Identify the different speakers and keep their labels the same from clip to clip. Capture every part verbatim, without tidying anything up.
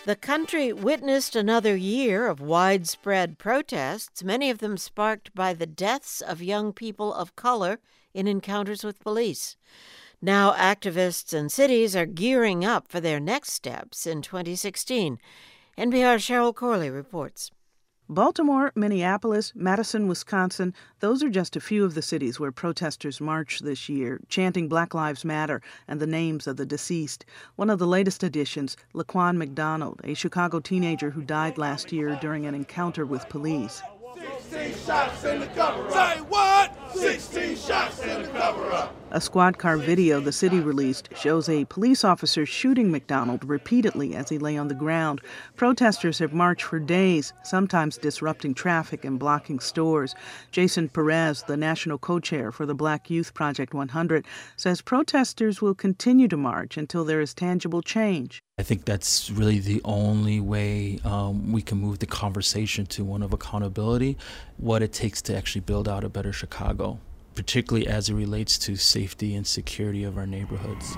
Speaker 1: The country witnessed another year of widespread protests, many of them sparked by the deaths of young people of color in encounters with police. Now activists and cities are gearing up for their next steps in twenty sixteen. N P R's Cheryl Corley reports.
Speaker 2: Baltimore, Minneapolis, Madison, Wisconsin, those are just a few of the cities where protesters marched this year, chanting Black Lives Matter and the names of the deceased. One of the latest additions, Laquan McDonald, a Chicago teenager who died last year during an encounter with police.
Speaker 3: sixteen shots in the cover-up. Say what? sixteen shots in the cover-up.
Speaker 2: A squad car video the city released shows a police officer shooting McDonald repeatedly as he lay on the ground. Protesters have marched for days, sometimes disrupting traffic and blocking stores. Jason Perez, the national co-chair for the Black Youth Project one hundred, says protesters will continue to march until there is tangible change.
Speaker 4: I think that's really the only way um, we can move the conversation to one of accountability, what it takes to actually build out a better Chicago, particularly as it relates to safety and security of our neighborhoods.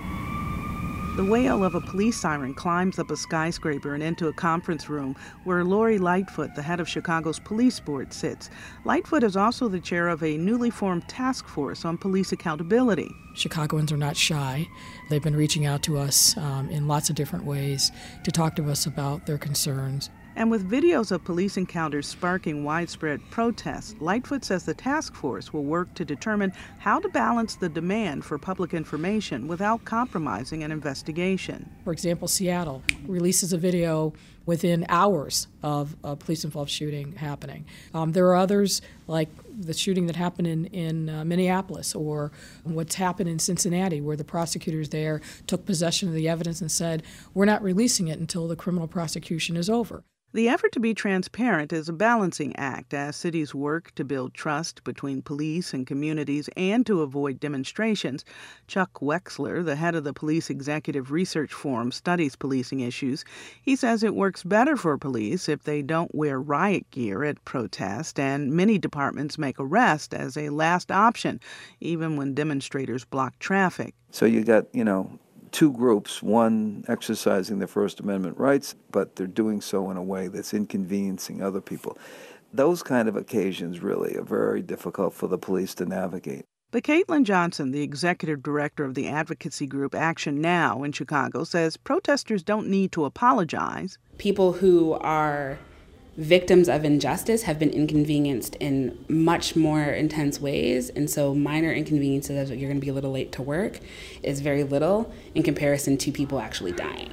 Speaker 2: The wail of a police siren climbs up a skyscraper and into a conference room where Lori Lightfoot, the head of Chicago's police board, sits. Lightfoot is also the chair of a newly formed task force on police accountability.
Speaker 5: Chicagoans are not shy. They've been reaching out to us um, in lots of different ways to talk to us about their concerns.
Speaker 2: And with videos of police encounters sparking widespread protests, Lightfoot says the task force will work to determine how to balance the demand for public information without compromising an investigation.
Speaker 5: For example, Seattle releases a video within hours of a police-involved shooting happening. Um, there are others, like the shooting that happened in, in uh, Minneapolis, or what's happened in Cincinnati, where the prosecutors there took possession of the evidence and said, we're not releasing it until the criminal prosecution is over.
Speaker 2: The effort to be transparent is a balancing act as cities work to build trust between police and communities and to avoid demonstrations. Chuck Wexler, the head of the Police Executive Research Forum, studies policing issues. He says it works better for police if they don't wear riot gear at protest, and many departments make arrest as a last option, even when demonstrators block traffic.
Speaker 6: So you got, you know, two groups, one exercising their First Amendment rights, but they're doing so in a way that's inconveniencing other people. Those kind of occasions really are very difficult for the police to navigate.
Speaker 2: But Caitlin Johnson, the executive director of the advocacy group Action Now in Chicago, says protesters don't need to apologize.
Speaker 7: People who are victims of injustice have been inconvenienced in much more intense ways, and so minor inconveniences, as you're going to be a little late to work, is very little in comparison to people actually dying.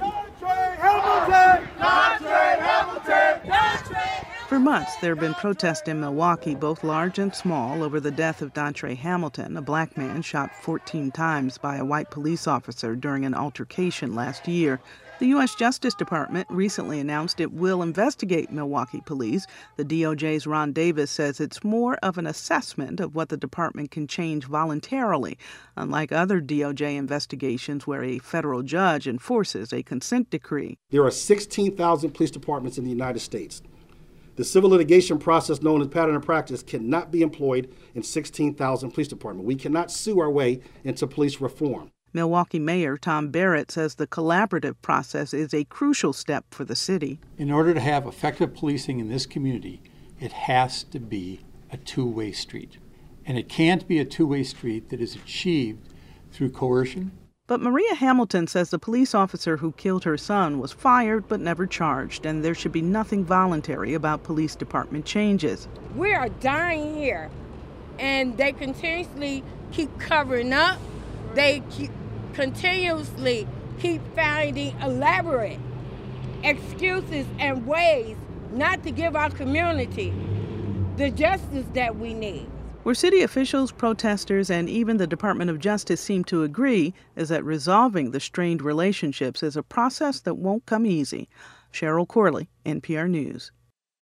Speaker 2: For months, there have been protests in Milwaukee, both large and small, over the death of Dontre Hamilton, a black man shot fourteen times by a white police officer during an altercation last year. The U S Justice Department recently announced it will investigate Milwaukee police. The D O J's Ron Davis says it's more of an assessment of what the department can change voluntarily, unlike other D O J investigations where a federal judge enforces a consent decree.
Speaker 8: There are sixteen thousand police departments in the United States. The civil litigation process known as pattern of practice cannot be employed in sixteen thousand police departments. We cannot sue our way into police reform.
Speaker 2: Milwaukee Mayor Tom Barrett says the collaborative process is a crucial step for the city.
Speaker 9: In order to have effective policing in this community, it has to be a two-way street. And it can't be a two-way street that is achieved through coercion.
Speaker 2: But Maria Hamilton says the police officer who killed her son was fired but never charged, and there should be nothing voluntary about police department changes.
Speaker 10: We are dying here, and they continuously keep covering up. They keep, continuously keep finding elaborate excuses and ways not to give our community the justice that we need.
Speaker 2: Where city officials, protesters, and even the Department of Justice seem to agree is that resolving the strained relationships is a process that won't come easy. Cheryl Corley, N P R News.